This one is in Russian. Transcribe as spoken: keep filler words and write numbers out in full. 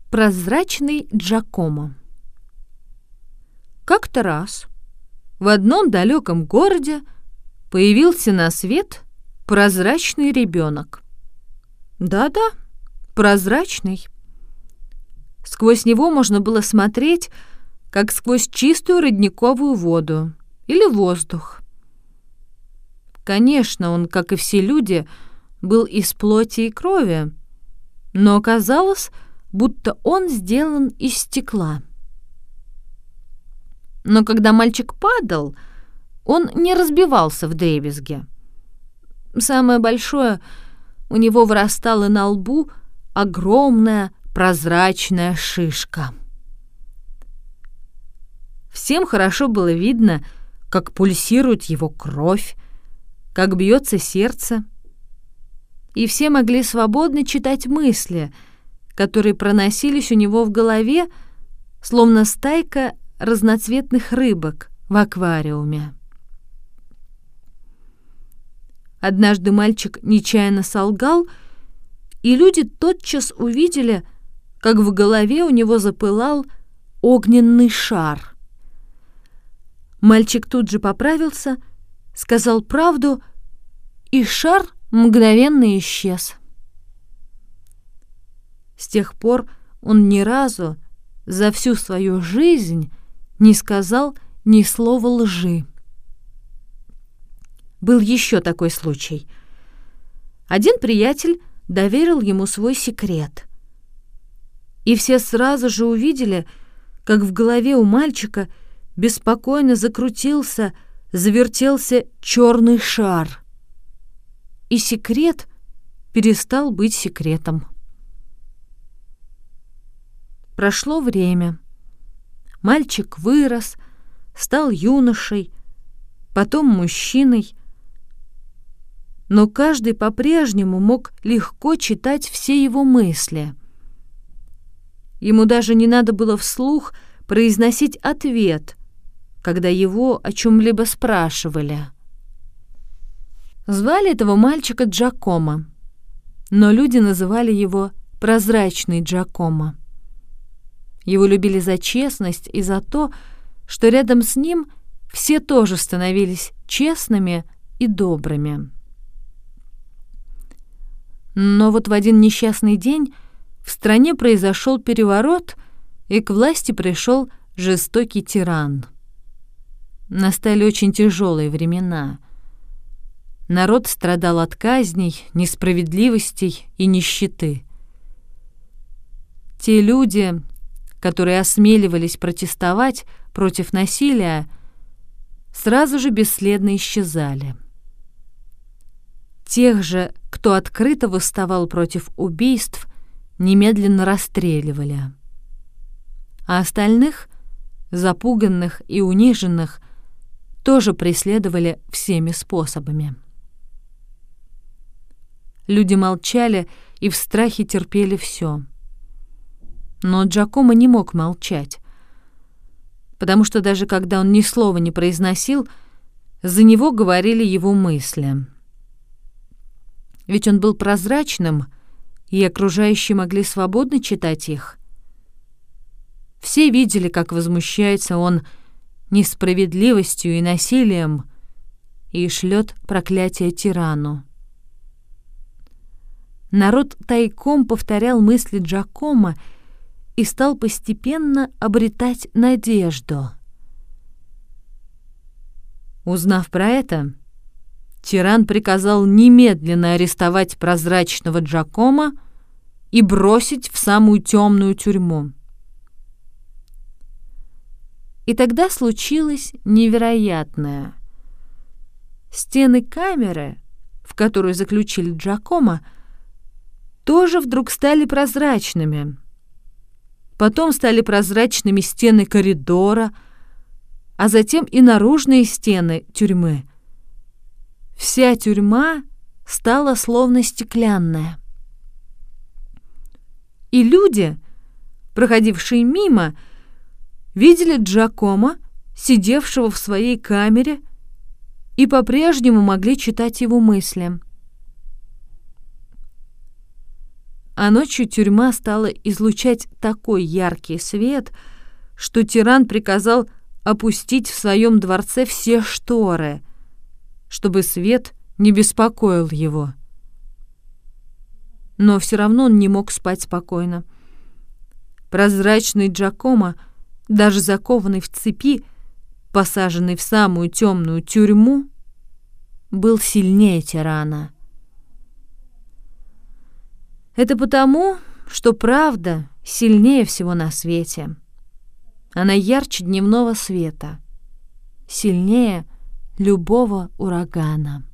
Прозрачный Джакомо. Как-то раз в одном далеком городе появился на свет прозрачный ребенок. Да-да, прозрачный. Сквозь него можно было смотреть, как сквозь чистую родниковую воду или воздух. Конечно, он, как и все люди, был из плоти и крови, но оказалось, будто он сделан из стекла. Но когда мальчик падал, он не разбивался вдребезги. Самое большое, у него вырастала на лбу огромная прозрачная шишка. Всем хорошо было видно, как пульсирует его кровь, как бьется сердце, и все могли свободно читать мысли, которые проносились у него в голове, словно стайка разноцветных рыбок в аквариуме. Однажды мальчик нечаянно солгал, и люди тотчас увидели, как в голове у него запылал огненный шар. Мальчик тут же поправился, сказал правду, и шар мгновенно исчез. С тех пор он ни разу за всю свою жизнь не сказал ни слова лжи. Был еще такой случай. Один приятель доверил ему свой секрет. И все сразу же увидели, как в голове у мальчика беспокойно закрутился, завертелся черный шар. И секрет перестал быть секретом. Прошло время. Мальчик вырос, стал юношей, потом мужчиной. Но каждый по-прежнему мог легко читать все его мысли. Ему даже не надо было вслух произносить ответ, когда его о чем-либо спрашивали. Звали этого мальчика Джакомо, но люди называли его Прозрачный Джакомо. Его любили за честность и за то, что рядом с ним все тоже становились честными и добрыми. Но вот в один несчастный день в стране произошел переворот, и к власти пришел жестокий тиран. Настали очень тяжелые времена. Народ страдал от казней, несправедливостей и нищеты. Те люди, которые осмеливались протестовать против насилия, сразу же бесследно исчезали. Тех же, кто открыто восставал против убийств, немедленно расстреливали. А остальных, запуганных и униженных, тоже преследовали всеми способами. Люди молчали и в страхе терпели все. Но Джакомо не мог молчать, потому что даже когда он ни слова не произносил, за него говорили его мысли. Ведь он был прозрачным, и окружающие могли свободно читать их. Все видели, как возмущается он несправедливостью и насилием и шлет проклятие тирану. Народ тайком повторял мысли Джакомо и стал постепенно обретать надежду. Узнав про это, тиран приказал немедленно арестовать прозрачного Джакомо и бросить в самую темную тюрьму. И тогда случилось невероятное. Стены камеры, в которую заключили Джакомо, тоже вдруг стали прозрачными. Потом стали прозрачными стены коридора, а затем и наружные стены тюрьмы. Вся тюрьма стала словно стеклянная. И люди, проходившие мимо, видели Джакомо, сидевшего в своей камере, и по-прежнему могли читать его мысли. А ночью тюрьма стала излучать такой яркий свет, что тиран приказал опустить в своем дворце все шторы, чтобы свет не беспокоил его. Но все равно он не мог спать спокойно. Прозрачный Джакомо, даже закованный в цепи, посаженный в самую темную тюрьму, был сильнее тирана. Это потому, что правда сильнее всего на свете. Она ярче дневного света, сильнее любого урагана.